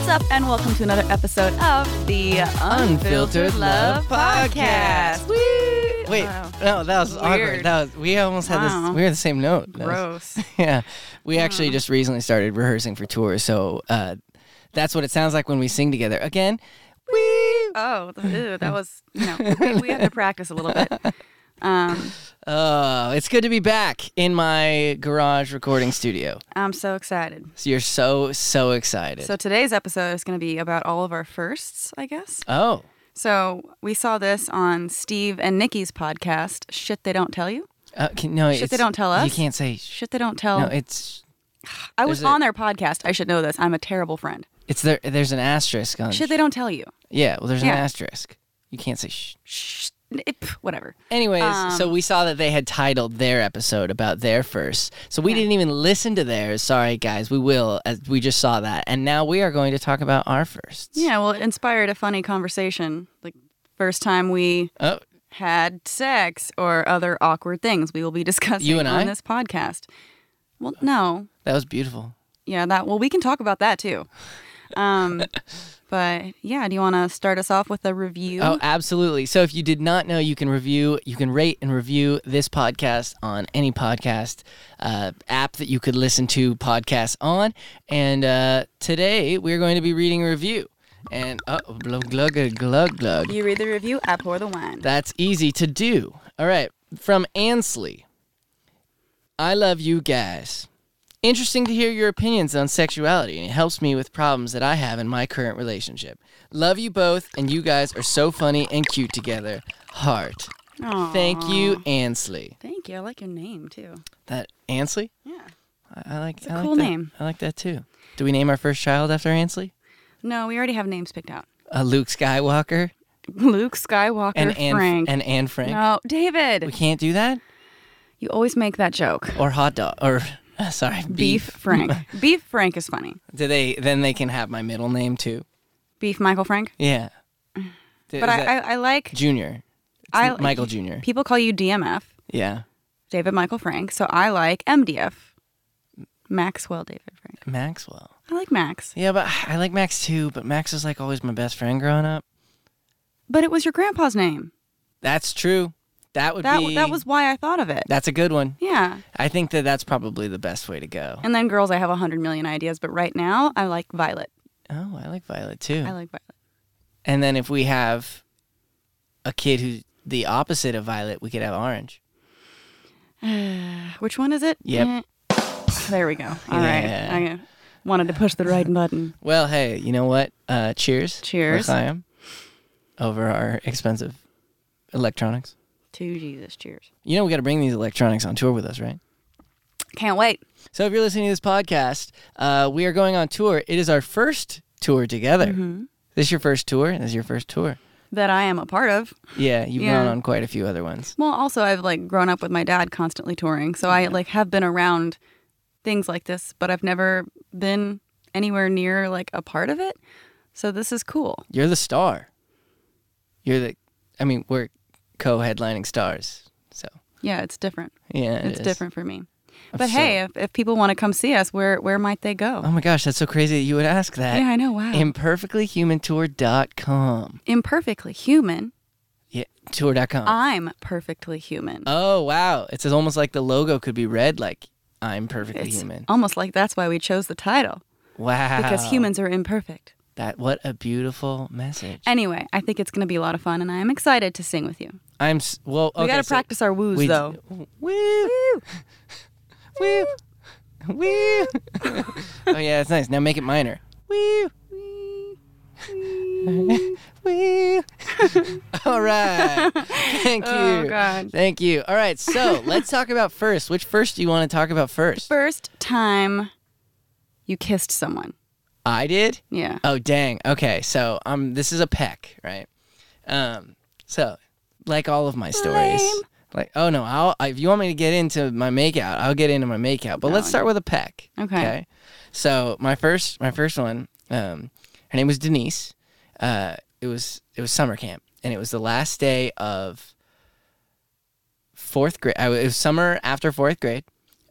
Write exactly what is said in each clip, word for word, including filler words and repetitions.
What's up, and welcome to another episode of the Unfiltered, Unfiltered Love Love Podcast. Podcast. Woo! Wait, Wow. no, that was Weird. awkward. That was we almost had Wow. this. We were the same note. That was- Gross. yeah, we actually just recently started rehearsing for tours, so uh, that's what it sounds like when we sing together. Again, woo! Oh, ew, that was, you know, we, we have to practice a little bit. Um, Oh, it's good to be back in my garage recording studio. I'm so excited. So you're so so excited. So today's episode is going to be about all of our firsts, I guess. oh, So we saw this on Steve and Nikki's podcast, Shit They Don't Tell You. uh, can, no, Shit it's, they don't tell us? You can't say. Sh- Shit They Don't Tell. no, it's I was there's a- on their podcast. I should know this. I'm a terrible friend. it's there. There's an asterisk on. Shit They Don't Tell You. yeah, well, there's Yeah. an asterisk. You can't say shh. Shh. It, pff, whatever. Anyways, Um, so we saw that they had titled their episode about their first. So we Yeah. didn't even listen to theirs. Sorry, guys. We will, as we just saw that. And now we are going to talk about our firsts. Yeah, well, it inspired a funny conversation. Like, first time we Oh, had sex or other awkward things we will be discussing You and on I? this podcast. Well, no. that was beautiful. Yeah, that, well, we can talk about that too. Um, but yeah, do you want to start us off with a review? Oh, absolutely. So if you did not know, you can review, you can rate and review this podcast on any podcast uh, app that you could listen to podcasts on. And uh, today we're going to be reading a review. And oh, glug, glug, glug, glug. You read the review, I pour the wine. That's easy to do. All right. From Ansley. I love you guys. Interesting to hear your opinions on sexuality, and it helps me with problems that I have in my current relationship. Love you both, and you guys are so funny and cute together. Heart. Aw. Thank you, Ansley. Thank you. I like your name too. That Ansley? Yeah. I, I like. It's a I like cool that. name. I like that too. Do we name our first child after Ansley? No, we already have names picked out. Uh, Luke Skywalker Luke Skywalker and Anne Frank. and Anne Frank. No, David. We can't do that. You always make that joke. Or hot dog. Or sorry, Beef, beef. Frank. Beef Frank is funny. Do they? Then they can have my middle name too. Beef Michael Frank. Yeah. But I, I, I like Junior. It's I Michael Junior people call you D M F, Yeah. David Michael Frank. So I like M D F, Maxwell David Frank. Maxwell. I like Max, Yeah, but I like Max too. But Max was like always my best friend growing up. but it was your grandpa's name. That's true. That would That be. that was why I thought of it. That's a good one. Yeah. I think that that's probably the best way to go. And then girls, I have a hundred million ideas, but right now I like Violet. Oh, I like Violet too. I like Violet. And then if we have a kid who's the opposite of Violet, we could have Orange. Which one is it? Yep. Eh. There we go. All Yeah. right. I wanted to push the right button. Well, hey, you know what? Uh, cheers. Cheers. L'chaim, over our expensive electronics. To Jesus. Cheers. You know we got to bring these electronics on tour with us, right? Can't wait. So if you're listening to this podcast, uh, we are going on tour. It is our first tour together. Mm-hmm. This is your first tour? This is your first tour. That I am a part of. Yeah, you've Yeah. gone on quite a few other ones. Well, also I've like grown up with my dad constantly touring, so I like have been around things like this, but I've never been anywhere near like a part of it. So this is cool. You're the star. You're the, I mean, we're co-headlining stars. So, Yeah, it's different. yeah. it It's is. different for me. I'm But so- hey, if, if people want to come see us, where where might they go? Oh my gosh, that's so crazy that you would ask that. yeah, I know. Wow. imperfectly human tour dot com. Imperfectly human. Yeah, tour dot com. I'm perfectly human. oh, wow. It's almost like the logo could be read like I'm perfectly it's human. almost like that's why we chose the title, Wow. because humans are imperfect. That what a beautiful message. Anyway, I think it's going to be a lot of fun, and I am excited to sing with you. I'm s- well. Okay, we got to so practice our woos, we- though. Woo, woo, woo. Oh yeah, it's nice. Now make it minor. Woo, woo. All right. Thank you. Oh, God. Thank you. All right. So let's talk about first. Which first do you want to talk about first? First time you kissed someone. I did. Yeah. Oh dang. Okay. So um, this is a peck, right? Um. So, like all of my stories. Lame. Like, oh no, I'll, if you want me to get into my makeout, I'll get into my makeout. But No, let's start with a peck. Okay. So my first, my first one, um, her name was Denise. Uh, it was it was summer camp, and it was the last day of fourth grade. I, it was summer after fourth grade.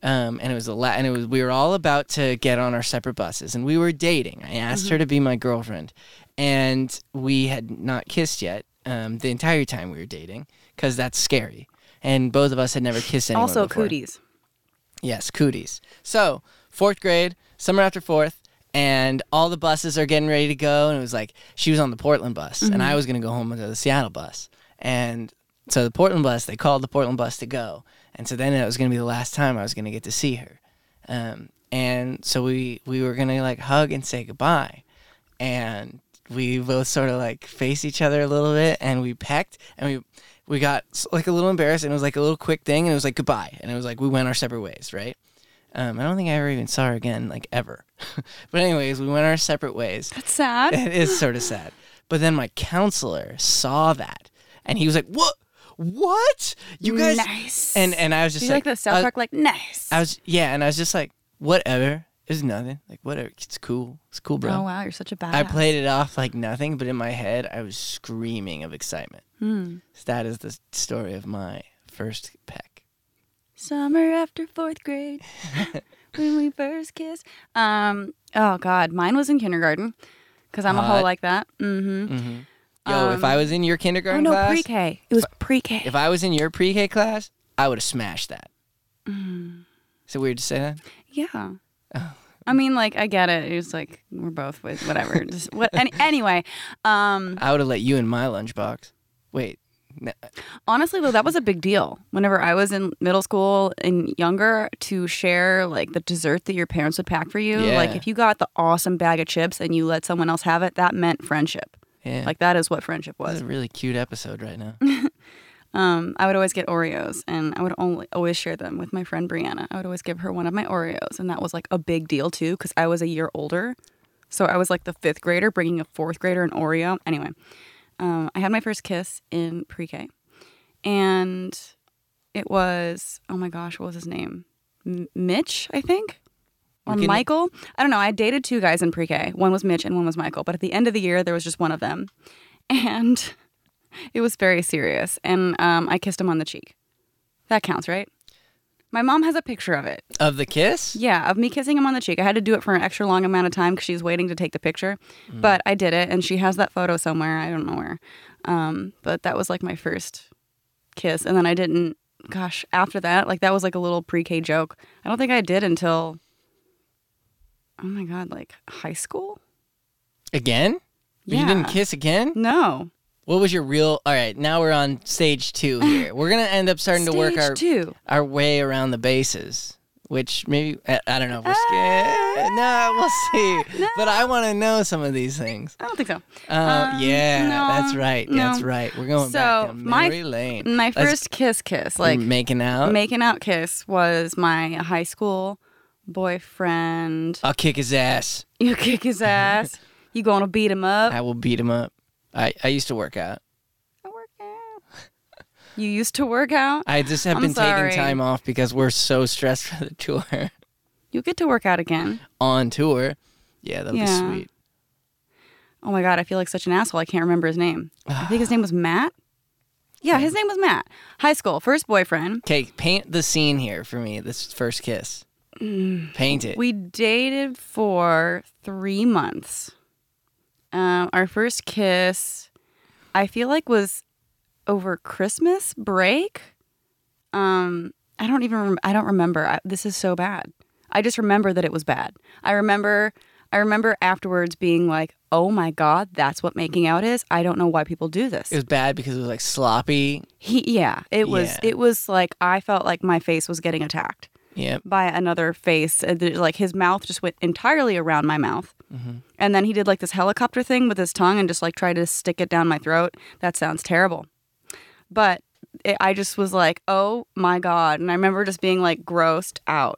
Um, and it was a la- and it was we were all about to get on our separate buses, and we were dating. I asked her to be my girlfriend, and we had not kissed yet um, the entire time we were dating, because that's scary. And both of us had never kissed anyone Also, before. cooties. Yes, cooties. So fourth grade, summer after fourth, and all the buses are getting ready to go, and it was like she was on the Portland bus, Mm-hmm. and I was gonna go home to the Seattle bus, and so the Portland bus, they called the Portland bus to go. And so then it was going to be the last time I was going to get to see her. Um, and so we, we were going to like hug and say goodbye. And we both sort of like faced each other a little bit, and we pecked, and we we got like a little embarrassed, and it was like a little quick thing, and it was like goodbye. And it was like we went our separate ways, right? Um, I don't think I ever even saw her again, like ever. But anyways, we went our separate ways. That's sad. It is sort of sad. But then my counselor saw that, and he was like, "What? What? You guys?" Nice. And and I was just Do you like, like, the South I, Park? Like, nice. I was yeah, and I was just like, whatever. It's nothing. Like whatever. It's cool. It's cool, bro. Oh, wow. You're such a badass. I played it off like nothing, but in my head, I was screaming of excitement. Hmm. So that is the story of my first peck. Summer after fourth grade, when we first kissed. Um. Oh, God. Mine was in kindergarten, because I'm a Hot. hoe like that. Mm-hmm. Mm-hmm. Yo, if Um, I was in your Oh, kindergarten no, class, pre-K. It was pre-K. if I was in your pre-K class, I would have smashed that. Mm. Is it weird to say that? Yeah. Oh. I mean, like, I get it. It's like, we're both with whatever. Just what? Any, anyway, um, I would have let you in my lunchbox. Wait. No. honestly, though, that was a big deal. Whenever I was in middle school and younger, to share, like, the dessert that your parents would pack for you. Yeah. Like, if you got the awesome bag of chips and you let someone else have it, that meant friendship. Yeah. Like, that is what friendship This is was. a really cute episode right now. Um, I would always get Oreos, and I would only always share them with my friend Brianna. I would always give her one of my Oreos, and that was like a big deal too, because I was a year older. So I was like the fifth grader bringing a fourth grader an Oreo. Anyway, um, I had my first kiss in pre-K, and it was, oh my gosh, what was his name? M- Mitch, I think. Or We can- Michael. I don't know. I dated two guys in pre-K. One was Mitch and one was Michael. But at the end of the year, there was just one of them. And it was very serious. And um, I kissed him on the cheek. That counts, right? My mom has a picture of it. Of the kiss? Yeah, of me kissing him on the cheek. I had to do it for an extra long amount of time because she's waiting to take the picture. Mm. But I did it, and she has that photo somewhere. I don't know where. Um, but that was like my first kiss. And then I didn't, gosh, after that, like that was like a little pre-K joke. I don't think I did until, oh my God, like high school? Again? Yeah. You didn't kiss again? No. What was your real... All right, now we're on stage two here. We're going to end up starting to work Stage our two. our way around the bases, which maybe... I, I don't know if we're Ah. scared. No, we'll see. But I want to know some of these things. I don't think so. Uh, Um, yeah, no, that's right. no. That's right. We're going So, back to my- Mary Lane. My Let's- first kiss kiss, like making out. making out kiss, was my high school boyfriend. I'll kick his ass. You kick his ass. You gonna beat him up? I will beat him up. I, I used to work out. I work out. You used to work out? I just have I'm been sorry. taking time off because we're so stressed for the tour. You get to work out again. On tour. Yeah, that'll Yeah. be sweet. Oh my God, I feel like such an asshole. I can't remember his name. I think his name was Matt. Yeah, his name was Matt. High school, first boyfriend. Okay, paint the scene here for me, this first kiss. Paint it. We dated for three months. Um, our first kiss, I feel like, was over Christmas break. Um, I don't even. Rem- I don't remember. I, this is so bad. I just remember that it was bad. I remember. I remember afterwards being like, "Oh my God, that's what making out is." I don't know why people do this. It was bad because it was like sloppy. He, yeah, it was. Yeah. It was like I felt like my face was getting attacked Yep. by another face. Uh, th- Like his mouth just went entirely around my mouth. Mm-hmm. And then he did like this helicopter thing with his tongue and just like tried to stick it down my throat. That sounds terrible. But it, I just was like, oh my God. And I remember just being like grossed out.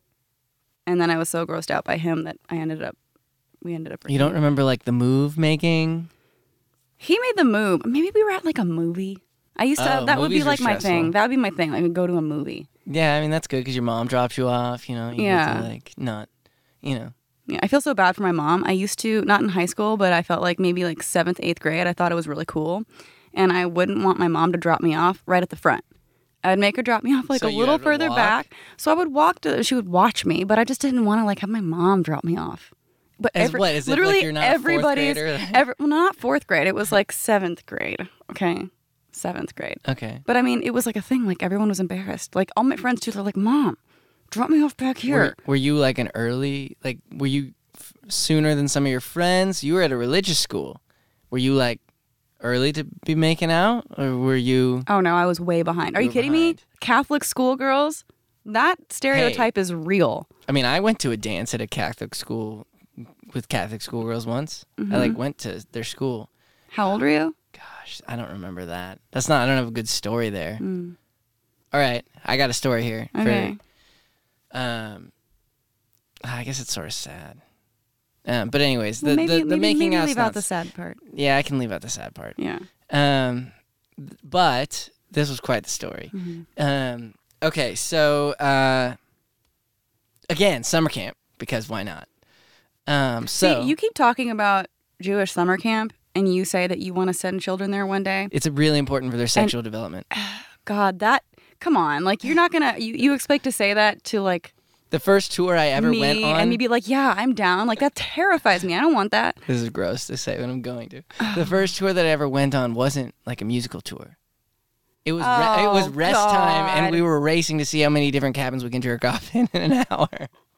And then I was so grossed out by him that I ended up, we ended up. You don't remember like the move making? He made the move. Maybe we were at like a movie. I used to, Oh, that would be movies are like my stressful. thing. That would be my thing. Like, we'd go to a movie. Yeah, I mean that's good because your mom drops you off. You know. You Yeah. Get to, like not, you know. Yeah, I feel so bad for my mom. I used to, not in high school, but I felt like maybe like seventh, eighth grade. I thought it was really cool. And I wouldn't want my mom to drop me off right at the front. I'd make her drop me off like So a you little had to further walk? back. So I would walk to. She would watch me, but I just didn't want to like have my mom drop me off. But As every, what? Is it like literally you're not a fourth everybody's grader? every, well, not fourth grade. It was like seventh grade. Okay, seventh grade. Okay. But I mean, it was like a thing. Like everyone was embarrassed. Like all my friends too. They're like, "Mom, drop me off back here." Were, were you like an early, like, were you f- sooner than some of your friends? You were at a religious school. Were you like early to be making out? Or were you. Oh no, I was way behind. Are You you were kidding behind. me? Catholic schoolgirls? That stereotype is real. I mean, I went to a dance at a Catholic school with Catholic schoolgirls once. Mm-hmm. I like went to their school. How old were you? Gosh, I don't remember that. That's not, I don't have a good story there. Mm. All right, I got a story here. Okay. For, um, I guess it's sort of sad. Um, but anyways, the Well, maybe, the, the maybe, making maybe out's leave not out the sad part. Yeah, I can leave out the sad part. Yeah. Um, but this was quite the story. Mm-hmm. Um, okay, so uh, again, summer camp, because why not? Um, so See, you keep talking about Jewish summer camp, and you say that you want to send children there one day. it's really important for their sexual development. God, that come on, like you're not gonna you, you expect to say that to like The first tour I ever me went on. and me be like, yeah, I'm down. Like that terrifies me. I don't want that. This is gross to say, but I'm going to. The first tour that I ever went on wasn't like a musical tour. It was re- it was Oh, rest time, and God. we were racing to see how many different cabins we can jerk off in in an hour.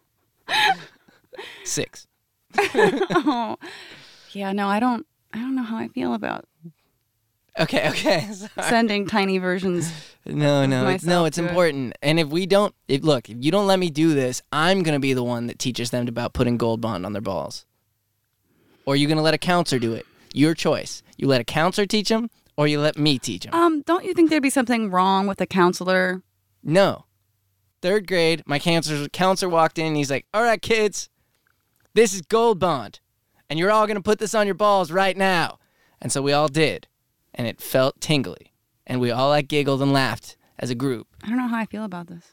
Six. Oh, yeah, no, I don't. I don't know how I feel about Okay, okay. Sorry. sending tiny versions. No, no, it's, no. myself It's to it. important. And if we don't, if, look, if you don't let me do this, I'm gonna be the one that teaches them about putting Gold Bond on their balls. Or you gonna let a counselor do it? Your choice. You let a counselor teach them, or you let me teach them. Um, don't you think there'd be something wrong with a counselor? No. Third grade, my counselor counselor walked in and he's like, all right, kids, this is Gold Bond. And you're all going to put this on your balls right now. And so we all did. And it felt tingly. And we all like giggled and laughed as a group. I don't know how I feel about this.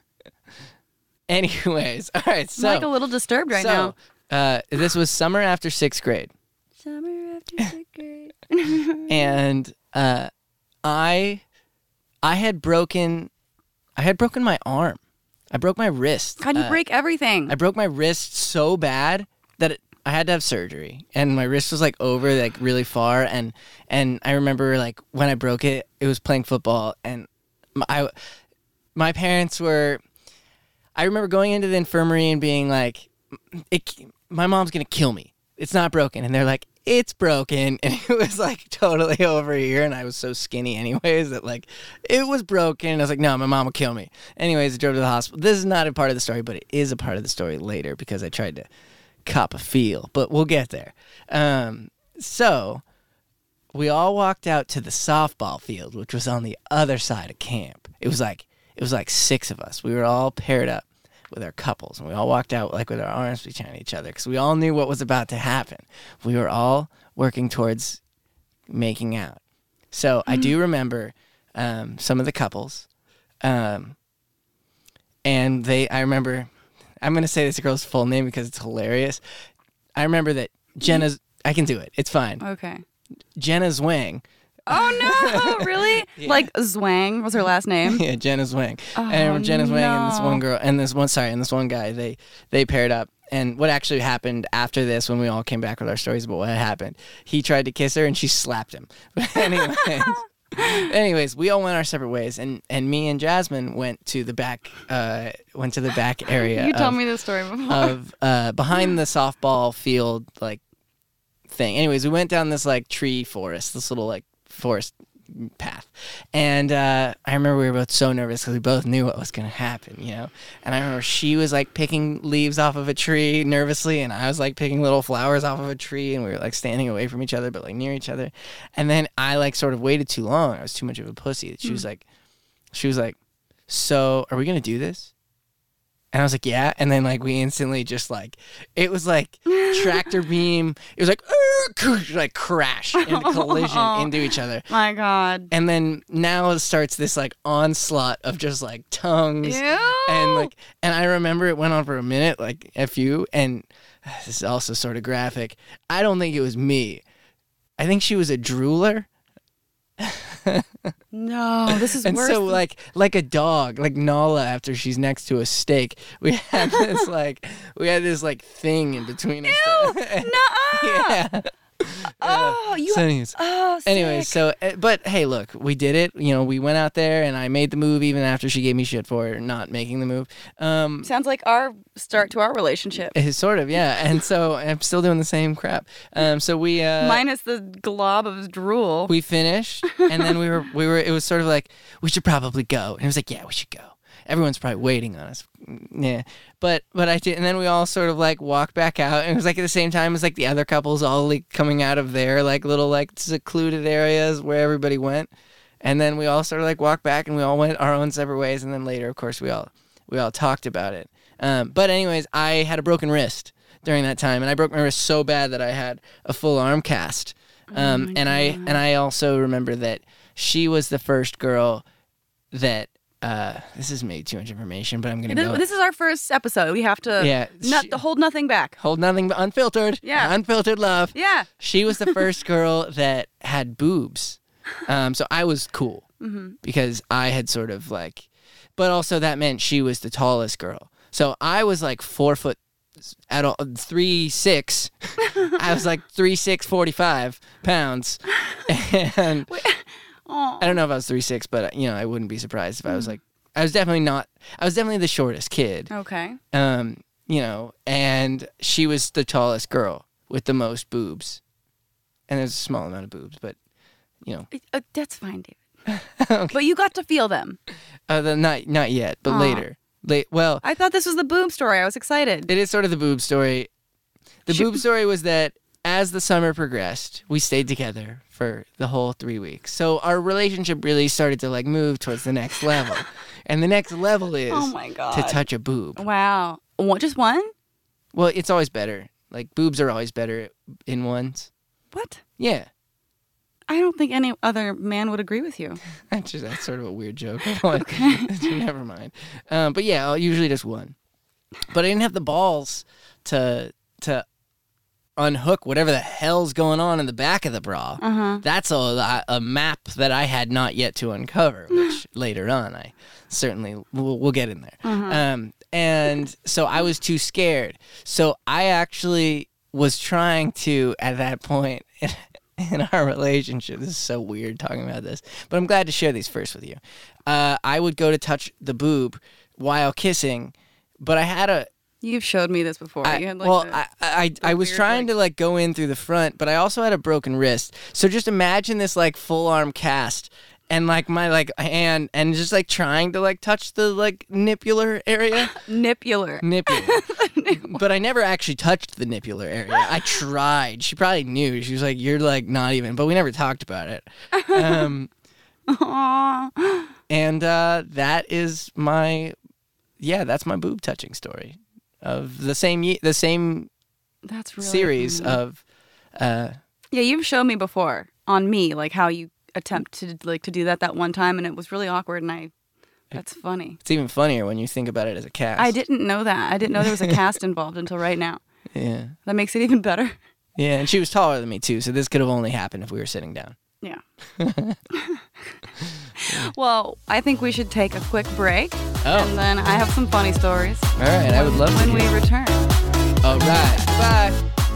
Anyways, all right, so. I'm like a little disturbed right so, now. uh, this was summer after sixth grade. Summer after sixth grade. And uh, I, I had broken, I had broken my arm. I broke my wrist. God, you Uh, break everything. I broke my wrist so bad that it, I had to have surgery, and my wrist was like over like really far, and and I remember like when I broke it, it was playing football, and my, I, my parents were. I remember going into the infirmary and being like, it, "My mom's gonna kill me. It's not broken," and they're like, "It's broken," and it was like totally over here, and I was so skinny anyways that like it was broken. And I was like, "No, my mom will kill me." Anyways, I drove to the hospital. This is not a part of the story, but it is a part of the story later because I tried to cop a feel, but we'll get there. Um, so we all walked out to the softball field, which was on the other side of camp. It was like it was like six of us. We were all paired up with our couples, and we all walked out like with our arms behind each other because we all knew what was about to happen. We were all working towards making out. So I do remember um, some of the couples, um, and they. I remember. I'm going to say this girl's full name because it's hilarious. I remember that Jenna's... I can do it. It's fine. Okay. Jenna Zwang. Oh, no. Really? Yeah. Like Zwang was her last name? Yeah, Jenna Zwang. Oh, and I remember Jenna Zwang and this no. one girl... And this one... Sorry, and this one guy. They, they paired up. And what actually happened after this, when we all came back with our stories about what happened, he tried to kiss her and she slapped him. But anyways... Anyways, we all went our separate ways, and, and me and Jasmine went to the back uh, went to the back area. You told of, me this story before. of uh, behind the softball field like thing. Anyways, we went down this like tree forest, this little like forest path, and uh, I remember we were both so nervous because we both knew what was gonna happen, you know. And I remember she was like picking leaves off of a tree nervously, and I was like picking little flowers off of a tree, and we were like standing away from each other but like near each other. And then I like sort of waited too long. I was too much of a pussy. She was like, she was like, "So are we gonna do this?" And I was like, "Yeah." And then like we instantly just like, it was like tractor beam. It was like, like crash into collision into each other. My God. And then now it starts this like onslaught of just like tongues. Ew. And like, and I remember it went on for a minute, like F you. And this is also sort of graphic. I don't think it was me. I think she was a drooler. No, this is And worse. so, than- like, like a dog, like Nala after she's next to a steak, we had this like, we had this like thing in between us. Ew! Nuh-uh! Yeah. Oh, you. So anyways, Oh, sick. anyway, so uh, but hey, look, we did it. You know, we went out there, and I made the move even after she gave me shit for not making the move. Um, Sounds like our start to our relationship. it's sort of, yeah. And so I'm still doing the same crap. Um, so we uh, Minus the glob of drool. we finished, and then we were we were. It was sort of like we should probably go, and it was like, yeah, we should go. Everyone's probably waiting on us. Yeah. But but I did, and then we all sort of like walked back out, and it was like at the same time as like the other couples all like coming out of their like little like secluded areas where everybody went. And then we all sort of like walked back, and we all went our own separate ways, and then later, of course, we all we all talked about it. Um, but anyways, I had a broken wrist during that time, and I broke my wrist so bad that I had a full arm cast. Um, Oh my and I God. and I also remember that she was the first girl that uh, this is maybe too much information, but I'm gonna This, go. this is our first episode. We have to Yeah, not she- to hold nothing back. Hold nothing but unfiltered. Yeah. Unfiltered love. Yeah. She was the first girl that had boobs. Um, so I was cool Mm-hmm. because I had sort of like, but also that meant she was the tallest girl. So I was like four foot at all, three six. I was like three six forty five pounds, and Oh. I don't know if I was three six, but you know I wouldn't be surprised if I was like I was definitely not. I was definitely the shortest kid. Okay. Um, you know, and she was the tallest girl with the most boobs. And there's a small amount of boobs, but you know, Uh, that's fine, David. okay. But you got to feel them. uh, the, not not yet, but Aw. later. Late. Well, I thought this was the boob story. I was excited. it is sort of the boob story. The She- boob story was that as the summer progressed, we stayed together for the whole three weeks. So our relationship really started to like move towards the next level, and the next level is Oh my god. to touch a boob. Wow. What? Just one? Well, it's always better. Like boobs are always better in ones. What? Yeah. I don't think any other man would agree with you. Actually, that's sort of a weird joke. Never mind. Um, but yeah, I'll usually just one. But I didn't have the balls to to unhook whatever the hell's going on in the back of the bra. Uh huh. That's a, a map that I had not yet to uncover, which later on I certainly we'll, we'll get in there. Uh-huh. Um, and so I was too scared. So I actually was trying to, at that point in our relationship, this is so weird talking about this, but I'm glad to share these first with you. Uh, I would go to touch the boob while kissing, but I had a You've showed me this before. I, you had like well, the- I I, I was weird, trying like- to like go in through the front, but I also had a broken wrist. So just imagine this like full arm cast and like my like hand and just like trying to like touch the like nipular area. nipular. Nipular. But I never actually touched the nipular area. I tried. She probably knew. She was like, "You're like not even," but we never talked about it. Um, Aw. and uh, that is my, yeah, that's my boob touching story of the same ye- the same That's really series mm. of. Uh, Yeah, you've shown me before on me, like how you attempt to like to do that that one time, and it was really awkward. And I, that's funny. It's even funnier when you think about it as a cast. I didn't know that. I didn't know there was a cast involved until right now. Yeah. That makes it even better. Yeah, and she was taller than me too, so this could have only happened if we were sitting down. Yeah. Well, I think we should take a quick break, Oh, and then I have some funny stories. all right. I would love to. when hear. we return. All right. Bye.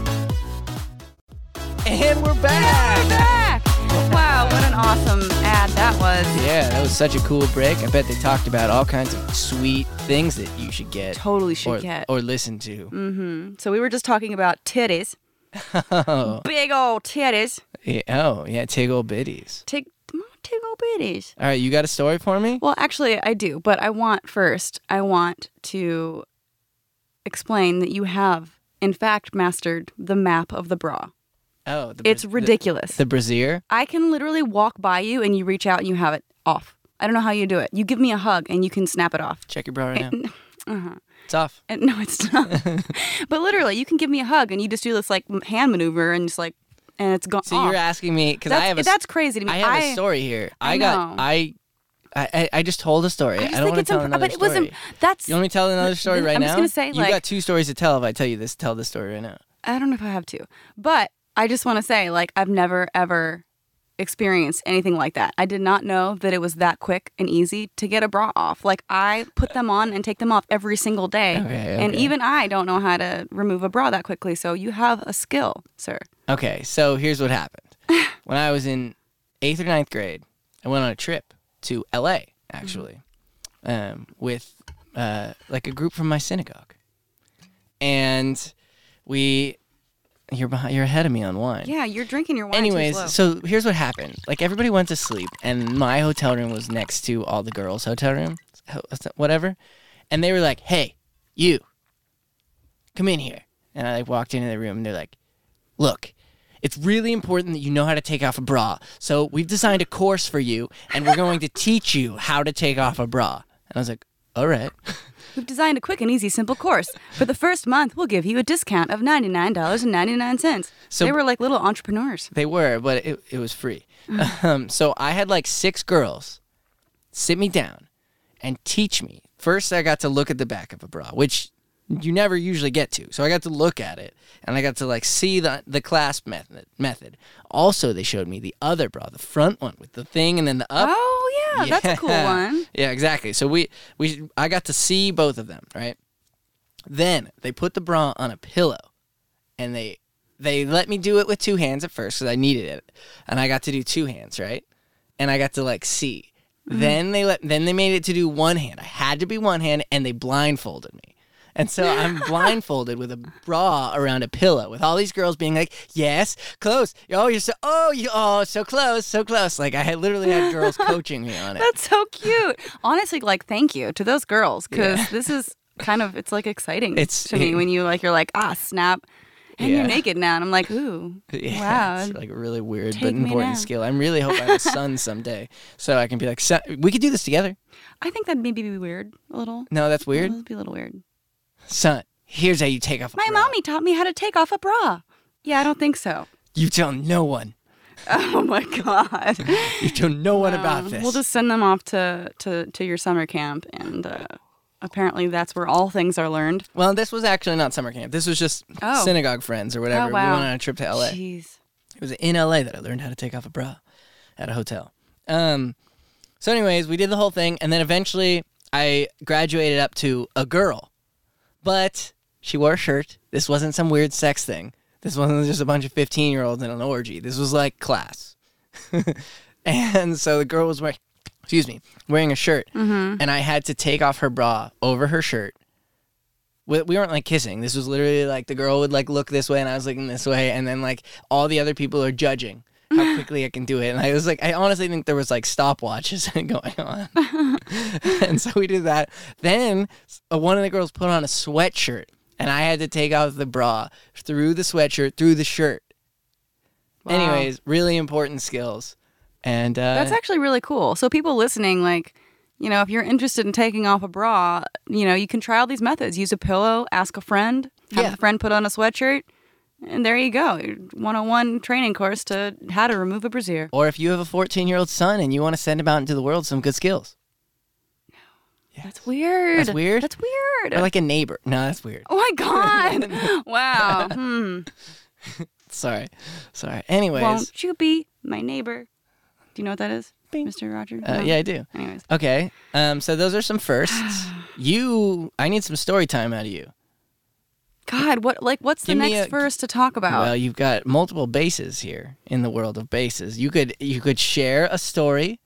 And we're back. Back! Wow, what an awesome ad that was. Yeah, that was such a cool break. I bet they talked about all kinds of sweet things that you should get Totally should or, get. or listen to. Mm-hmm. So we were just talking about titties, Oh, big old titties. yeah, oh, yeah, tiggle bitties. Tig, tiggle bitties. All right, you got a story for me? Well, actually, I do, but I want first, I want to explain that you have, in fact, mastered the map of the bra. Oh, the, It's bra- ridiculous. The, the brassiere? I can literally walk by you and you reach out and you have it off. I don't know how you do it. You give me a hug and you can snap it off. Check your bra right now. Uh-huh. It's off. And, no, it's not. But literally, you can give me a hug and you just do this like m- hand maneuver and just like, and it's gone. So off. you're asking me because I That's, have a s- that's crazy to me. I have a story here. I, I got know. I, I I just told a story. I I, just don't think want it's to tell imp- another but it story. wasn't. That's. You want me to tell another story Th- right I'm now? just gonna say, you like- got two stories to tell. If I tell you this, tell this story right now. I don't know if I have to, but I just want to say, like, I've never ever experienced anything like that. I did not know that it was that quick and easy to get a bra off. Like, I put them on and take them off every single day. Okay, okay. And even I don't know how to remove a bra that quickly. So you have a skill, sir. Okay, so here's what happened. When I was in eighth or ninth grade, I went on a trip to L A, actually, mm-hmm. um, with uh, like a group from my synagogue. And we... You're behind, you're ahead of me on wine. Yeah, you're drinking your wine Anyways, too slow. so here's what happened. Like, everybody went to sleep, and my hotel room was next to all the girls' hotel room, whatever. And they were like, "Hey, you, come in here." And I like walked into the room, and they're like, "Look, it's really important that you know how to take off a bra. So we've designed a course for you, and we're going to teach you how to take off a bra." And I was like, "All right." We've designed a quick and easy simple course. For the first month, we'll give you a discount of ninety-nine dollars and ninety-nine cents. So they were like little entrepreneurs. They were, but it, it was free. um, so I had like six girls sit me down and teach me. First, I got to look at the back of a bra, which you never usually get to. So I got to look at it, and I got to like see the the clasp method. method. Also, they showed me the other bra, the front one with the thing and then the up. Oh, yeah, yeah. That's a cool one. Yeah, exactly. So we, we I got to see both of them, right? Then they put the bra on a pillow, and they they let me do it with two hands at first because I needed it, and I got to do two hands, right? And I got to like see. Mm-hmm. Then they let then they made it to do one hand. I had to be one hand, and they blindfolded me. And so I'm blindfolded with a bra around a pillow with all these girls being like, "Yes, close. Oh, you're so, oh, you, oh, so close, so close." Like, I had literally had girls coaching me on it. That's so cute. Honestly, like, thank you to those girls, because yeah. this is kind of, it's like exciting it's, to me it, when you like, you're like, ah, snap. And yeah. you're naked now. And I'm like, ooh, yeah, wow. It's like a really weird but important skill. I really hope I have a son someday so I can be like, son, we could do this together. I think that'd maybe be weird a little. No, that's weird? It'd be a little weird. Son, here's how you take off a My bra. mommy taught me how to take off a bra. Yeah, I don't think so. You tell no one. Oh, my God. You tell no one um, about this. We'll just send them off to, to, to your summer camp, and uh, apparently that's where all things are learned. Well, this was actually not summer camp. This was just oh. synagogue friends or whatever. Oh, wow. We went on a trip to L A. Jeez. It was in L A that I learned how to take off a bra at a hotel. Um. So anyways, we did the whole thing, and then eventually I graduated up to a girl. But she wore a shirt. This wasn't some weird sex thing. This wasn't just a bunch of fifteen-year-olds in an orgy. This was like class. And so the girl was wearing, excuse me, wearing a shirt. Mm-hmm. And I had to take off her bra over her shirt. We, we weren't like kissing. This was literally like the girl would like look this way and I was looking this way. And then like all the other people are judging how quickly I can do it. And I was like, I honestly think there was like stopwatches going on. And so we did that. Then uh, one of the girls put on a sweatshirt and I had to take off the bra through the sweatshirt, through the shirt. Wow. Anyways, really important skills. And uh, that's actually really cool. So people listening, like, you know, if you're interested in taking off a bra, you know, you can try all these methods. Use a pillow, ask a friend, have yeah. a friend put on a sweatshirt. And there you go, one oh one training course to how to remove a brassiere. Or if you have a fourteen-year-old son and you want to send him out into the world, some good skills. Yeah. That's weird. That's weird? That's weird. Or like a neighbor. No, that's weird. Oh, my God. Wow. Hmm. Sorry. Sorry. Anyways. Won't you be my neighbor? Do you know what that is, Bing. Mister Roger? Uh, no? Yeah, I do. Anyways. Okay. Um. So those are some firsts. you, I need some story time out of you. God, what like what's Give the me next a, verse to talk about? Well, you've got multiple bases here in the world of bases. You could you could share a story.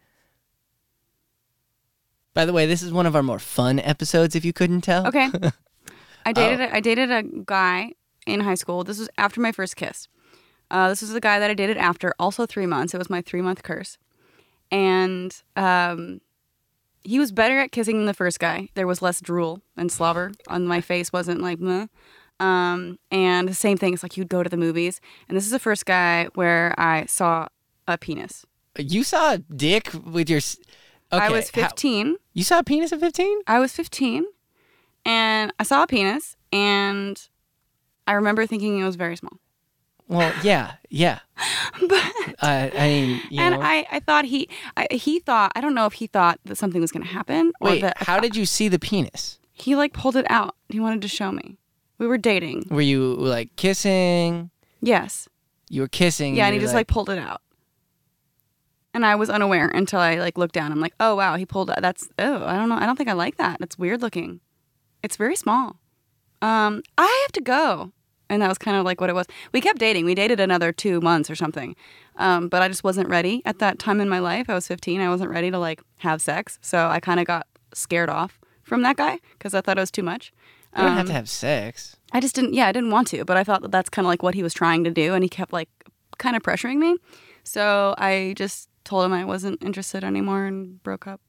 By the way, this is one of our more fun episodes, if you couldn't tell. Okay. I dated oh. a, I dated a guy in high school. This was after my first kiss. Uh, this was the guy that I dated after, also three months. It was my three-month curse. And um, he was better at kissing than the first guy. There was less drool and slobber on my face. Wasn't like, meh. Um, and the same thing. It's like you'd go to the movies. And this is the first guy where I saw a penis. You saw a dick with your... Okay, I was fifteen. How, you saw a penis at fifteen? I was fifteen. And I saw a penis. And I remember thinking it was very small. Well, yeah, yeah. But uh, I mean, you and know. I, I thought he, I, he thought, I don't know if he thought that something was going to happen. Or Wait, that, how did you see the penis? He like pulled it out. He wanted to show me. We were dating. Were you like kissing? Yes. You were kissing. Yeah, and he just just like, like pulled it out. And I was unaware until I like looked down. I'm like, oh wow, he pulled. That's oh, I don't know. I don't think I like that. It's weird looking. It's very small. Um, I have to go. And that was kind of like what it was. We kept dating. We dated another two months or something. Um, but I just wasn't ready at that time in my life. I was fifteen. I wasn't ready to like have sex. So I kind of got scared off from that guy because I thought it was too much. You don't um, have to have sex. I just didn't, yeah, I didn't want to. But I thought that that's kind of like what he was trying to do. And he kept like kind of pressuring me. So I just told him I wasn't interested anymore and broke up.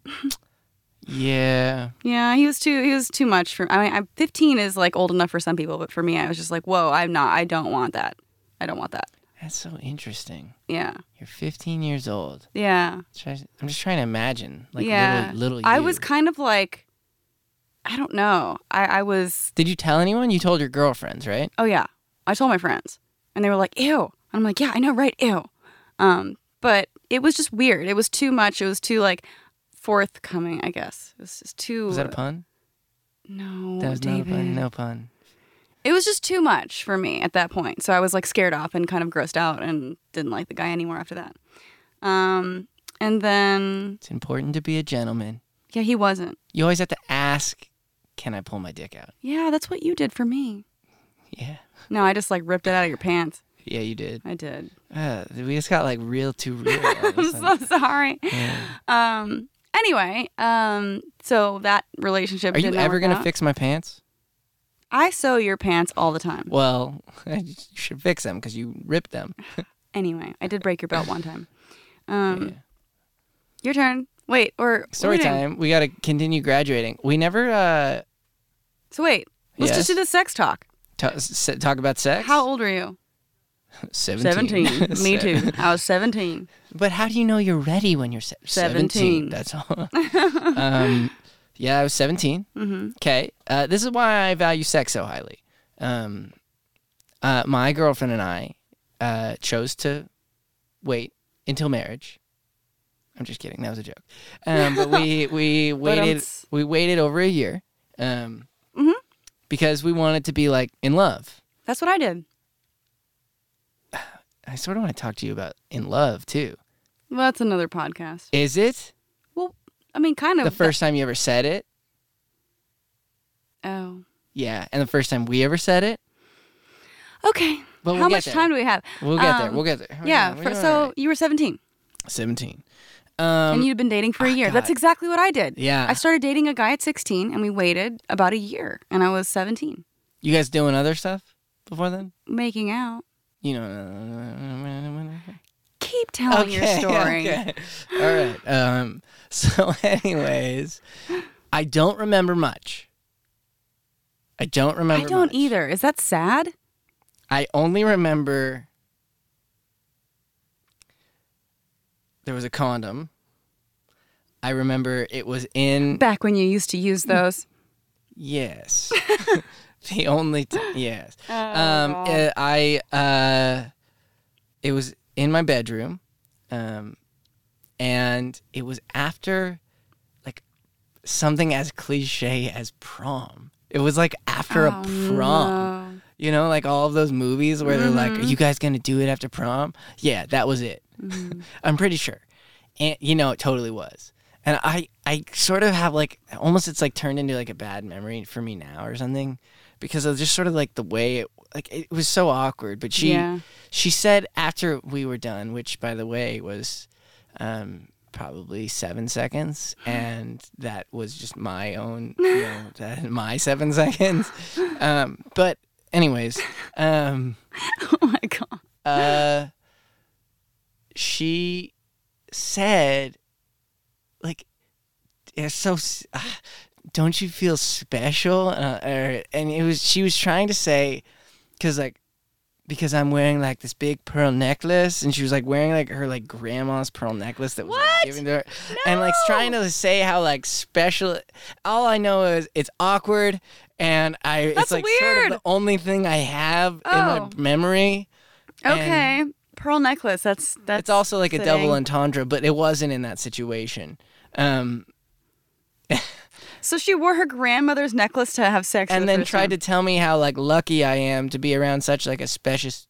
Yeah. Yeah, he was too he was too much for I mean, I'm fifteen is like old enough for some people, but for me I was just like, "Whoa, I'm not I don't want that. I don't want that." That's so interesting. Yeah. You're fifteen years old. Yeah. Try- I'm just trying to imagine like yeah. little little you. I was kind of like I don't know. I I was Did you tell anyone? You told your girlfriends, right? Oh yeah. I told my friends. And they were like, "Ew." I'm like, "Yeah, I know, right? Ew." Um, but it was just weird. It was too much. It was too like forthcoming, I guess. It was just too. Was that a pun? No, That was David. not a pun. No pun. It was just too much for me at that point. So I was like scared off and kind of grossed out and didn't like the guy anymore after that. Um, and then It's important to be a gentleman. yeah, he wasn't. You always have to ask, "Can I pull my dick out?" Yeah, that's what you did for me. Yeah. No, I just like ripped it out of your pants. Yeah, you did. I did. Uh, we just got like real too real. all of a I'm sudden. so sorry. Yeah. Um. Anyway, um. So that relationship. Are you did not ever work gonna out. fix my pants? I sew your pants all the time. Well, you should fix them because you ripped them. Anyway, I did break your belt one time. Um. Yeah. Your turn. Wait, or Story what are we doing? time. We got to continue graduating. We never uh, So wait, let's Yes? just do the sex talk. ta- s- talk about sex. How old are you? Seventeen. Seventeen. Me too. I was seventeen. But how do you know you're ready when you're se- Seventeen. That's all. um, yeah, I was seventeen. Mm-hmm. Okay. Uh, this is why I value sex so highly. Um, uh, my girlfriend and I uh, chose to wait until marriage. I'm just kidding. That was a joke. Um, but we we waited um, we waited over a year um, Mhm. because we wanted to be like in love. That's what I did. I sort of want to talk to you about in love too. Well, that's another podcast. Is it Well, I mean, kind of. the first time you ever said it? Oh. Yeah, and the first time we ever said it. Okay. But we'll How get much there. time do we have? We'll get there. Um, We'll get there. Yeah. We're For, doing so all right. you were seventeen, seventeen. Um, and you'd been dating for a oh, year. God. That's exactly what I did. Yeah. I started dating a guy at sixteen, and we waited about a year, and I was seventeen, You guys doing other stuff before then? making out. You know. Keep telling your story. Okay. All right. Um. So, anyways, I don't remember much. I don't remember. I don't much. either. Is that sad? I only remember there was a condom. I remember it was in. Back when you used to use those. Yes. The only time. Yes. Oh, um. God. uh, I. Uh. It was in my bedroom, um, and it was after, like, something as cliche as prom. It was like after Oh, a prom. no. You know, like all of those movies where they're like, Mhm. "Are you guys gonna do it after prom?" Yeah, that was it. Mhm. I'm pretty sure, and you know, it totally was. And I, I sort of have like almost it's like turned into like a bad memory for me now or something, because of just sort of like the way it like it was so awkward. But she, Yeah. she said after we were done, which by the way was, um, probably seven seconds, and that was just my own, you know, that, my seven seconds. Um, but anyways, um, Oh my God. uh, she said, like, it's so. s- Uh, don't you feel special? Uh, or, and it was she was trying to say, because like, because I'm wearing like this big pearl necklace, and she was like wearing like her like grandma's pearl necklace that was like, What? given to her, and like trying to say how like special. All I know is it's awkward, and I That's it's like sort weird. of the only thing I have in Oh. my memory. And Okay. Pearl necklace. That's that's. it's also like a fitting. double entendre, but it wasn't in that situation. Um, So she wore her grandmother's necklace to have sex, and with then her tried son. to tell me how like lucky I am to be around such like a special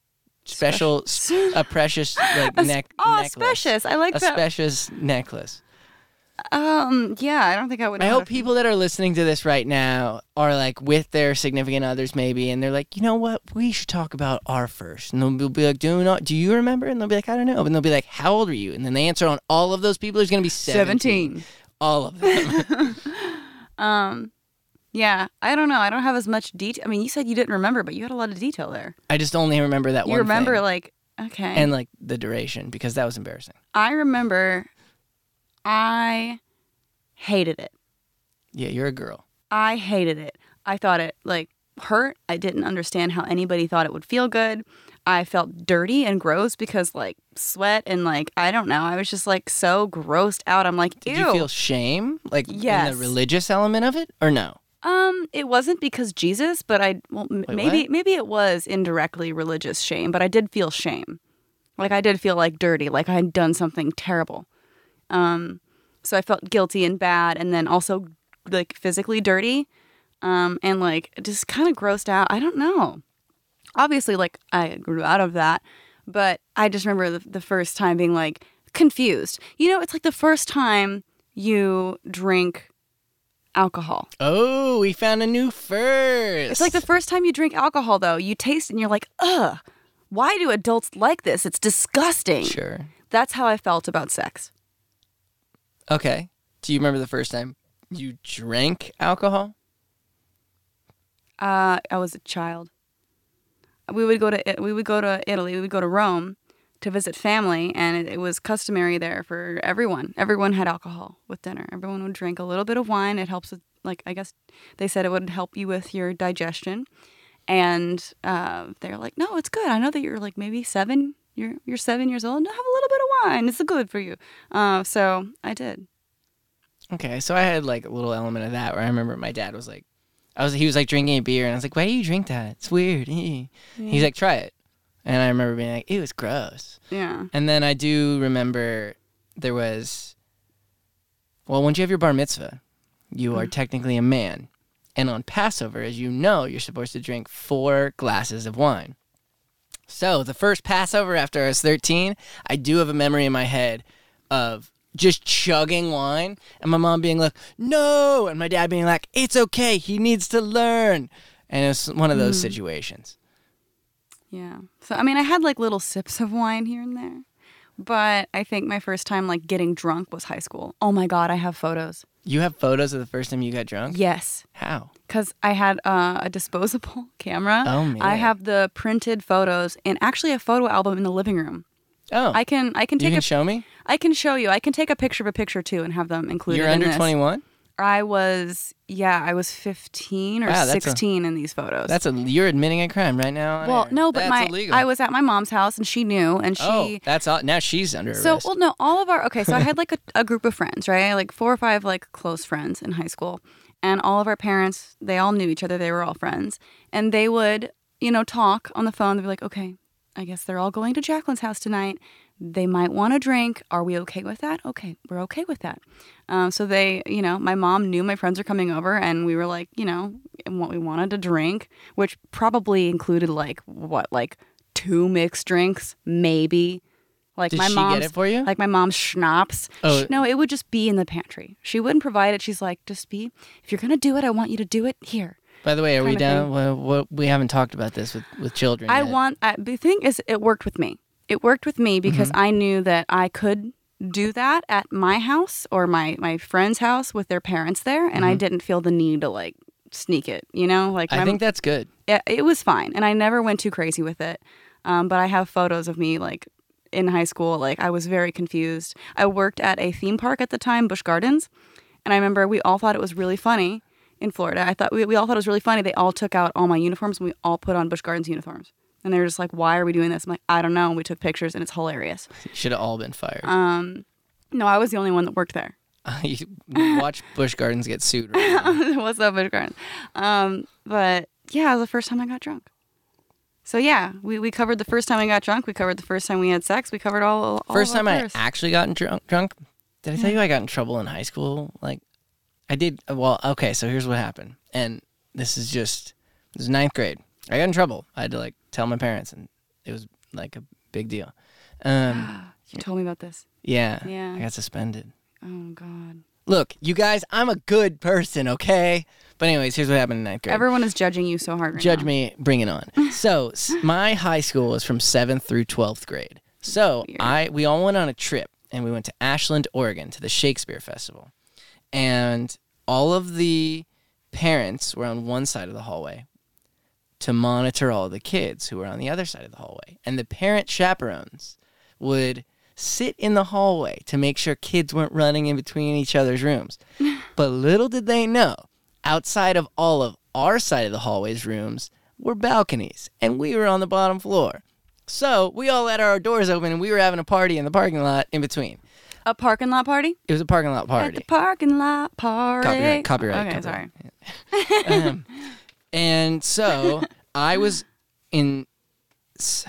special, Special. a precious like A neck sp- oh, necklace. specious. I like a that. specious necklace. Um, yeah, I don't think I would. I know how hope to- people that are listening to this right now are like with their significant others maybe, and they're like, you know what, we should talk about our first. And they'll be like, do you know, do you remember? And they'll be like, I don't know. And they'll be like, how old are you? And then the answer on all of those people is going to be seventeen. seventeen. All of them. Um, yeah, I don't know. I don't have as much detail. I mean, you said you didn't remember, but you had a lot of detail there. I just only remember that You one remember, thing. like, okay. And like the duration, because that was embarrassing. I remember I hated it. Yeah, you're a girl. I hated it. I thought it, like, hurt. I didn't understand how anybody thought it would feel good. I felt dirty and gross because, like, sweat and, like, I don't know. I was just, like, so grossed out. I'm like, ew. Did you feel shame? Like Yes. in the religious element of it? Or no? Um, it wasn't because Jesus, but I, well, m- Wait, maybe, what? maybe it was indirectly religious shame, but I did feel shame. Like, I did feel, like, dirty, like I had done something terrible. Um, so I felt guilty and bad, and then also, like, physically dirty. Um, and, like, just kind of grossed out. I don't know. Obviously, like, I grew out of that, but I just remember the, the first time being, like, confused. You know, it's like the first time you drink alcohol. Oh, we found a new first. It's like the first time you drink alcohol, though. You taste it and you're like, ugh, why do adults like this? It's disgusting. Sure. That's how I felt about sex. Okay. Do you remember the first time you drank alcohol? Uh, I was a child. We would go to we would go to Italy. We would go to Rome to visit family, and it, it was customary there for everyone. Everyone had alcohol with dinner. Everyone would drink a little bit of wine. It helps with, like, I guess they said it would help you with your digestion. And uh, they're like, no, it's good. I know that you're like maybe seven. You're you're seven years old. No, have a little bit of wine. It's good for you. Uh, so I did. Okay, so I had like a little element of that where I remember my dad was like, I was he was like drinking a beer, and I was like, why do you drink that? It's weird. Eh." He's like, try it. And I remember being like, ew, it's gross. Yeah. And then I do remember there was, well, once you have your bar mitzvah, you are technically a man. And on Passover, as you know, you're supposed to drink four glasses of wine. So the first Passover after I was thirteen, I do have a memory in my head of just chugging wine and my mom being like, no, and my dad being like, it's okay, he needs to learn. And it was one of those situations. Yeah. So, I mean, I had like little sips of wine here and there, but I think my first time like getting drunk was high school. Oh my God, I have photos. You have photos of the first time you got drunk? Yes. How? Because I had uh, a disposable camera. Oh, man. I have the printed photos and actually a photo album in the living room. Oh, I can I can you take can a show me? I can show you. I can take a picture of a picture too and have them included. You're in under this. twenty-one? I was yeah, I was fifteen or Wow, that's a- sixteen in these photos. That's a you're admitting a crime right now. on well, air. no, but that's my illegal. I was at my mom's house and she knew and she Oh, that's all. Now she's under So, arrest. well, no, all of our, okay, so I had like a, a group of friends, right? Like four or five like close friends in high school. And all of our parents, they all knew each other. They were all friends. And they would, you know, talk on the phone. They'd be like, okay, I guess they're all going to Jacqueline's house tonight. They might want to drink. Are we okay with that? Okay, we're okay with that. Um, so they, you know, my mom knew my friends were coming over and we were like, you know, what we wanted to drink, which probably included like, what, like two mixed drinks, maybe. Like Did my she mom's, get it for you? Like my mom's schnapps. Oh. Sh- No, it would just be in the pantry. She wouldn't provide it. She's like, just be, if you're going to do it, I want you to do it here. By the way, are we kinda down? thing. Well, well, we haven't talked about this with, with children I yet. want, I, the thing is, it worked with me. It worked with me because Mm-hmm. I knew that I could do that at my house or my, my friend's house with their parents there. And I didn't feel the need to like sneak it, you know? Like Mm-hmm. I my- think that's good. it, it was fine. And I never went too crazy with it. Um, but I have photos of me like in high school. Like I was very confused. I worked at a theme park at the time, Busch Gardens. And I remember we all thought it was really funny in Florida. I thought we, we all thought it was really funny. They all took out all my uniforms and we all put on Busch Gardens uniforms. And they were just like, why are we doing this? I'm like, I don't know. And we took pictures and it's hilarious. You should have all been fired. Um, no, I was the only one that worked there. you watch Busch Gardens get sued right now. What's up, Busch Gardens? Um, but yeah, it was the first time I got drunk. So yeah, we, we covered the first time we got drunk. We covered the first time we had sex. We covered all, all First of our time I firsts. actually got in drunk, drunk. Did I tell you I got in trouble in high school? Like, I did. Well, okay. So here's what happened, and this is just this is ninth grade. I got in trouble. I had to like tell my parents, and it was like a big deal. Um, you told me about this. Yeah. Yeah. I got suspended. Oh, God. Look, you guys, I'm a good person, okay? But anyways, here's what happened in ninth grade. Everyone is judging you so hard right Judge now. me, bring it on. So s- my high school was from seventh through twelfth grade. So Weird. I we all went on a trip, and we went to Ashland, Oregon, to the Shakespeare Festival. And all of the parents were on one side of the hallway to monitor all the kids who were on the other side of the hallway. And the parent chaperones would sit in the hallway to make sure kids weren't running in between each other's rooms. But little did they know, outside of all of our side of the hallway's rooms were balconies, and we were on the bottom floor. So we all had our doors open, and we were having a party in the parking lot in between. A parking lot party? It was a parking lot At party. the parking lot party. Copyright, copyright. Okay, copyright. sorry. um, and so I was in s-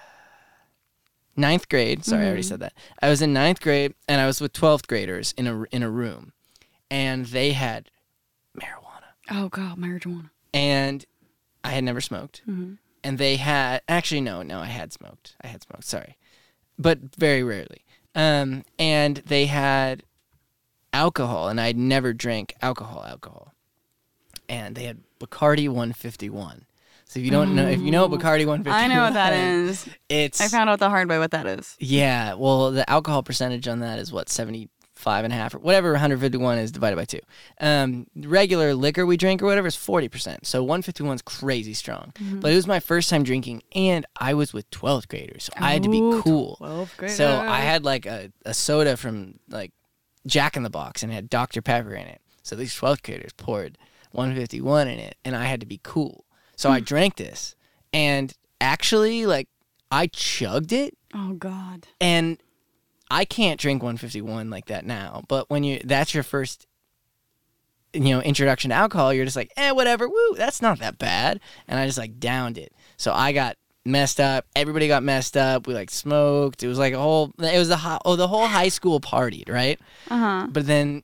ninth grade. Sorry, I already said that. I was in ninth grade, and I was with twelfth graders in a in a room, and they had marijuana, Oh, God, marijuana. and I had never smoked, Mm-hmm. and they had actually no, no, I had smoked. I had smoked. Sorry, but very rarely. Um, and they had alcohol, and I'd never drank alcohol. Alcohol. And they had Bacardi one fifty-one. So if you don't know, if you know Bacardi one fifty-one, I know what that is. It's I found out the hard way what that is. yeah. Well, the alcohol percentage on that is what seventy-five and a half or whatever. one fifty-one is divided by two. Um, regular liquor we drink or whatever is forty percent. So one fifty-one is crazy strong. Mm-hmm. But it was my first time drinking, and I was with twelfth graders, so I had to be Ooh, cool. twelfth graders. So I had like a, a soda from like Jack in the Box, and it had Doctor Pepper in it. So these twelfth graders poured one fifty-one in it, and I had to be cool. So I drank this, and actually, like, I chugged it, Oh, God. and I can't drink one fifty-one like that now. But when you that's your first, you know, introduction to alcohol, you're just like, eh, whatever, woo, that's not that bad. And I just like downed it. So I got messed up. Everybody got messed up. We like smoked. It was like a whole. It was the ho- oh the whole high school partied, right? Uh huh. But then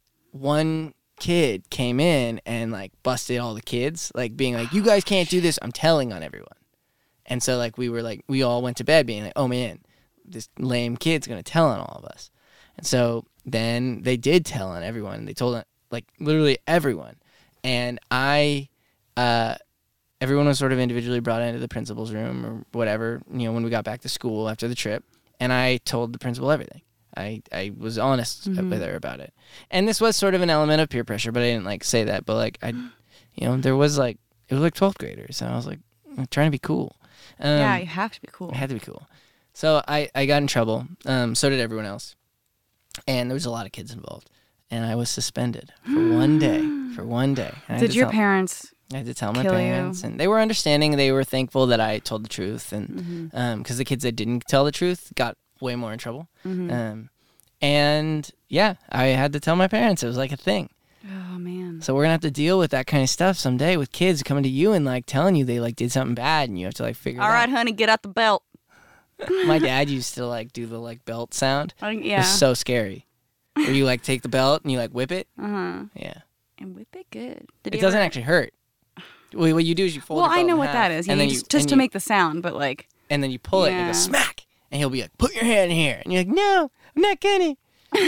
one kid came in and like busted all the kids, like being like, you guys can't do this. I'm telling on everyone. And so like we were like, we all went to bed being like, oh man, this lame kid's going to tell on all of us. And so then they did tell on everyone. They told on like literally everyone. And I, uh, everyone was sort of individually brought into the principal's room or whatever, you know, when we got back to school after the trip. And I told the principal everything. I, I was honest Mhm. with her about it. And this was sort of an element of peer pressure, but I didn't like say that. But like, I, you know, there was like, it was like twelfth graders. And I was like, I'm trying to be cool. Um, Yeah, you have to be cool. I had to be cool. So I, I got in trouble. Um, so did everyone else. And there was a lot of kids involved. And I was suspended for one day. For one day. I had Did to your tell- parents? I had to tell my kill you? parents, and they were understanding. They were thankful that I told the truth, and Mhm. because the kids that didn't tell the truth got way more in trouble. Mhm. Um, and yeah, I had to tell my parents. It was like a thing. Oh man. So we're gonna have to deal with that kind of stuff someday with kids coming to you and like telling you they like did something bad, and you have to like figure All it right, out. honey, get out the belt. My dad used to like do the like belt sound. Uh, It yeah. was so scary. Where you like take the belt and you like whip it. Uh huh. Yeah. And whip it good. Did It you doesn't ever- actually hurt. Well, what you do is you fold. Well, your I belt know in what half, that is. You and then need you just, just and to you- make the sound, but like. and then you pull it and Yeah. you go smack, and he'll be like, "Put your hand in here," and you're like, "No, I'm not gonna."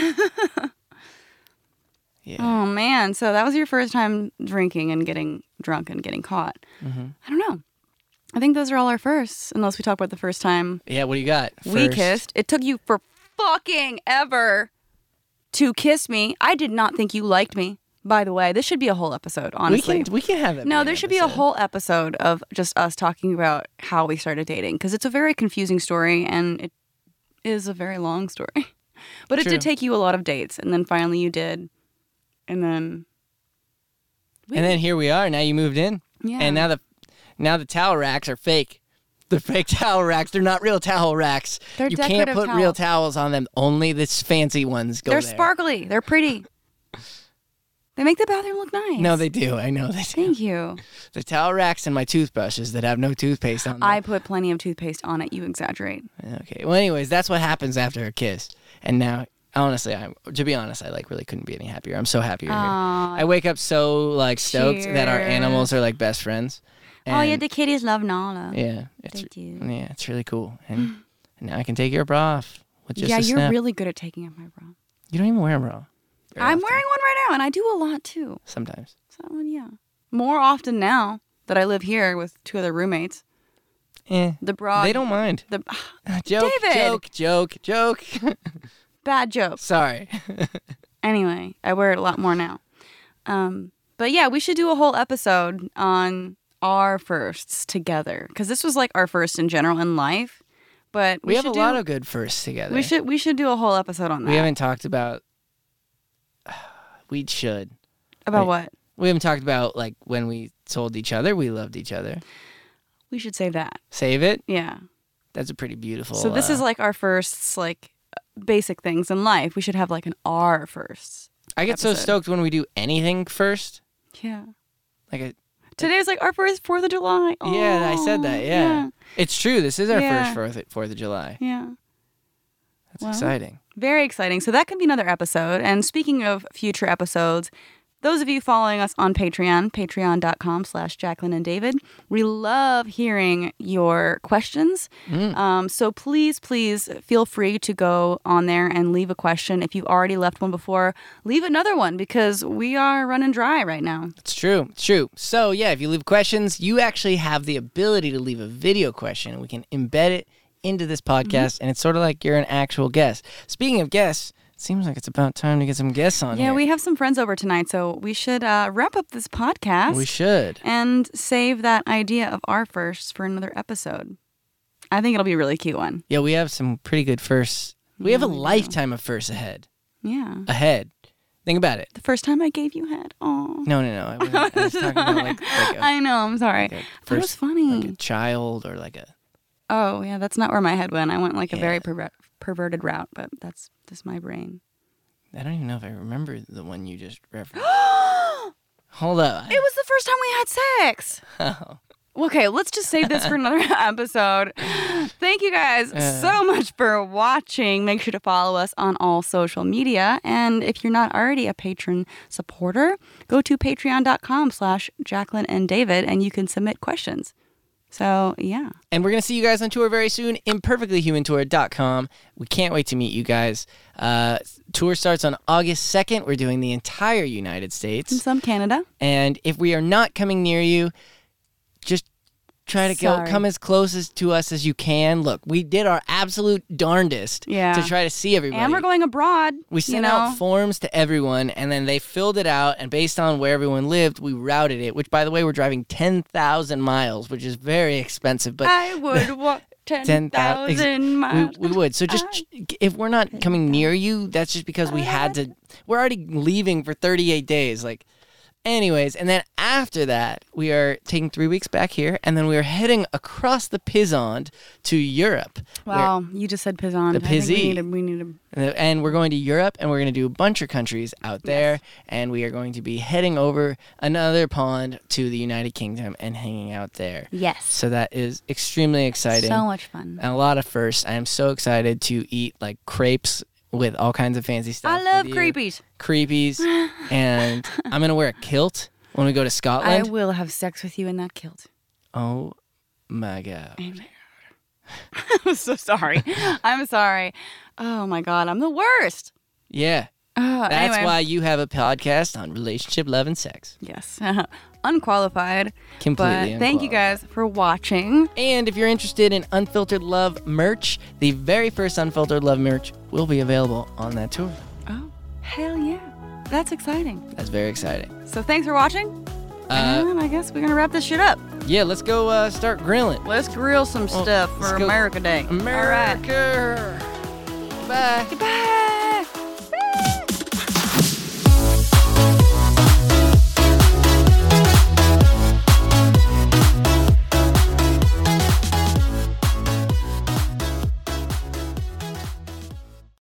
Yeah. Oh man. So that was your first time drinking and getting drunk and getting caught. hmm I don't know. I think those are all our firsts, unless we talk about the first time Yeah. What do you got? we First- kissed. It took you for fucking ever to kiss me. I did not think you liked me. By the way, this should be a whole episode. Honestly, We can we can have that. no, be an there should be a episode. whole episode of just us talking about how we started dating because it's a very confusing story and it is a very long story. But it True. did take you a lot of dates, and then finally you did, and then And then here we are. Now you moved in, yeah, and now the now the towel racks are fake. They're fake towel racks. They're not real towel racks. They're you can't decorative put real towels. towels on them. Only the fancy ones go they're there. sparkly. They're pretty. They make the bathroom look nice. No, they do. I know they do. Thank you. The towel racks and my toothbrushes that have no toothpaste on them. I put plenty of toothpaste on it. You exaggerate. Okay. Well, anyways, that's what happens after a kiss. And now, honestly, I to be honest, I like really couldn't be any happier. I'm so happy you're here. Aw, I wake up so like stoked that our animals cheers. are like best friends. oh yeah, And- the kitties love Nala. Yeah, it's They do. yeah, it's really cool. And, and now I can take your bra off with just yeah, a you're snap. really good at taking off my bra. You don't even wear a bra. very I'm often. wearing one right now, and I do a lot too. Sometimes. So yeah, more often now that I live here with two other roommates. Eh. The bra. They don't mind. The Joke, David! joke, joke, joke. bad joke. Sorry. Anyway, I wear it a lot more now. Um, but yeah, we should do a whole episode on our firsts together because this was like our first in general in life. But we, We have should a do, lot of good firsts together. We should we should do a whole episode on that. We haven't talked about. We should. About wait. what? We haven't talked about like when we told each other we loved each other. We should save that. Save it. Yeah. That's a pretty beautiful. So this uh, is like our firsts, like basic things in life. We should have like an our firsts. I get so episode. stoked when we do anything first. Yeah. Like a, Today's like our first Fourth of July. yeah, I said that. Yeah. yeah. It's true. This is our Yeah. first Fourth Fourth of July. Yeah. That's Well, exciting. Very exciting. So that could be another episode. And speaking of future episodes, those of you following us on Patreon, patreon.com slash Jacqueline and David, we love hearing your questions. Mm. Um, so please, please feel free to go on there and leave a question. If you've already left one before, leave another one because we are running dry right now. It's true. It's true. So yeah, if you leave questions, you actually have the ability to leave a video question, and we can embed it into this podcast, Mm-hmm. and it's sort of like you're an actual guest. Speaking of guests, it seems like it's about time to get some guests on Yeah, here. we have some friends over tonight, so we should uh, wrap up this podcast. We should. And save that idea of our firsts for another episode. I think it'll be a really cute one. Yeah, we have some pretty good firsts. We have a Yeah, we do. lifetime of firsts ahead. Yeah. Ahead. Think about it. The first time I gave you head. Oh. No, no, no. I, wasn't, I was talking about like, like a, I know, I'm sorry. like a That was first, funny. like a child or like a. Oh, yeah, that's not where my head went. I went like a Yeah. very perver- perverted route, but that's just my brain. I don't even know if I remember the one you just referenced. It Hold up. was the first time we had sex. Oh. Okay, let's just save this for another episode. Thank you guys Uh. so much for watching. Make sure to follow us on all social media. And if you're not already a patron supporter, go to patreon.com slash Jacqueline and David and you can submit questions. So, yeah. And we're going to see you guys on tour very soon, imperfectly human tour dot com. We can't wait to meet you guys. Uh, tour starts on August second. We're doing the entire United And States. some Canada. And if we are not coming near you, just try to go Sorry. come as close as to us as you can. Look, we did our absolute darndest Yeah. to try to see everybody. And we're going abroad. We sent you know? out forms to everyone, and then they filled it out, and based on where everyone lived, we routed it, which, by the way, we're driving ten thousand miles, which is very expensive, but I would walk ten ten thou- ex- thousand miles. we, we would. So just, if we're not coming near you, that's just because we had to, we're already leaving for thirty-eight days, like, anyways, and then after that, we are taking three weeks back here, and then we are heading across the Pizond to Europe. Wow, you just said Pizon. The I think Pizzy. We need to, we need to Where- And we're going to Europe, and we're going to do a bunch of countries out there, and we are going to be heading over another pond to the United Kingdom and hanging out there. Yes. So that is extremely exciting. So much fun. And a lot of firsts. I am so excited to eat like crepes with all kinds of fancy stuff. I love with you. creepies. Creepies. And I'm going to wear a kilt when we go to I Scotland. will have sex with you in that kilt. Oh my God. Amen. I'm so sorry. I'm sorry. Oh my God, I'm the worst. Yeah. Uh, That's anyway. why you have a podcast on relationship, love, and sex. Yes. Unqualified. Completely But thank you guys for watching. And if you're interested in Unfiltered Love merch, the very first Unfiltered Love merch will be available on that tour. Oh, hell yeah. That's exciting. That's very exciting. So thanks for watching. Uh, and I guess we're going to wrap this shit up. yeah, let's go uh, start grilling. Let's grill some stuff let's for go. America Day. America. Bye. All right. Goodbye.